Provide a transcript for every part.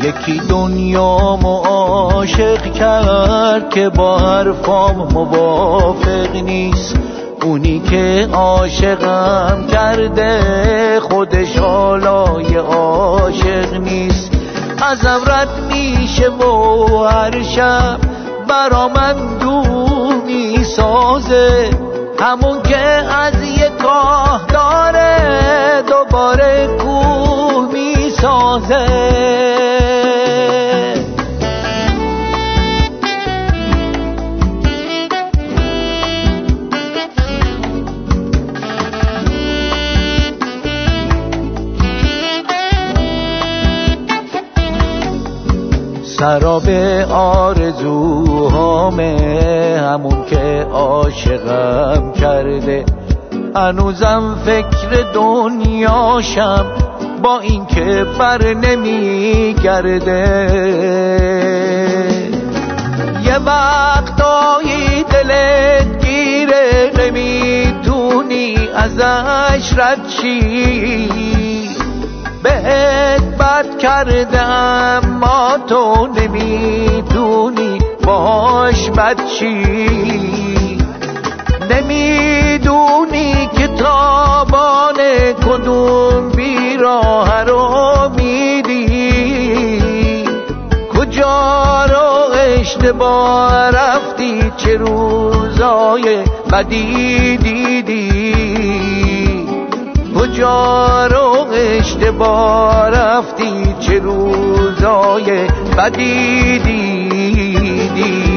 یکی دنیامو عاشق کرد که با حرفام موافق نیست. اونی که عاشقم کرده خودش حالای عاشق نیست. ازم رد میشه و هر شب برا من دور میسازه، همون که از یه کاه داره دوباره کوه میسازه. سراب آرزوهامه همون که عاشقم کرده، هنوزم فکر دنیاشم با این که بر نمیگرده. یه وقتایی دلت گیره نمیدونی ازش رد چی، بهت بد کرده اما تو نمیدونی باش بد چی. نمیدونی که تابان کدوم بیراه رو میدی، کجا رو اشتباه رفتی، چه روزای بدی دیدی، کجا رو اشتباه رفتی، چه روزای بدی دیدی.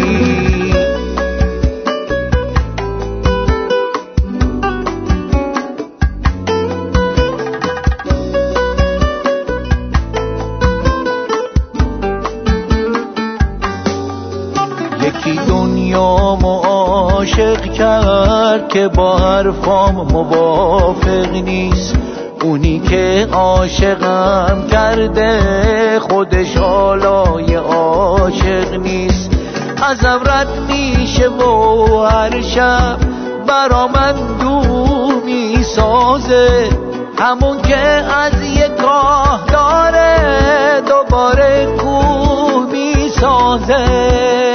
یکی دنیامو عاشق کرد که با حرفام موافق نیست. اونی که عاشقم کرده خودش حالای عاشق نیست. ازم رد میشه و هر شب برا من دور میسازه، همون که از یه کاه داره دوباره کوه میسازه.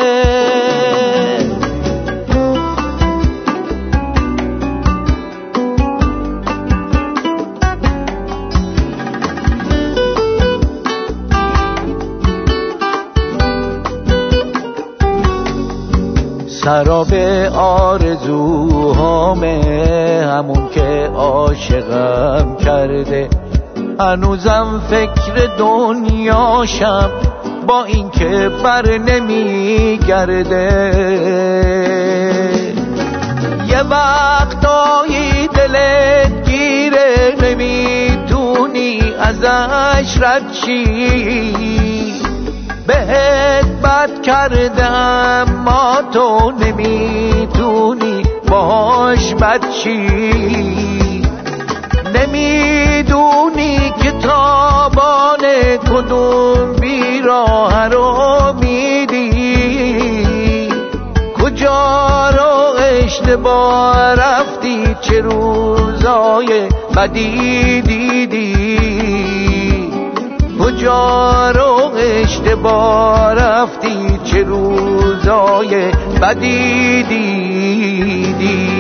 سراب آرزوهامه همون که عاشقم کرده، هنوزم فکر دنیاشم با این که بر نمیگرده. یه وقتایی دلت گیره نمیدونی ازش رد چی، بهت بد کرده اما تو نمیدونی باش بد چی. نمیدونی که تابان کدوم بیراه رو میدی، کجا رو اشتباه رفتی، چه روزای بدی دیدی، کجا رو اشتباه رفتی، چه روزای بدی دیدی.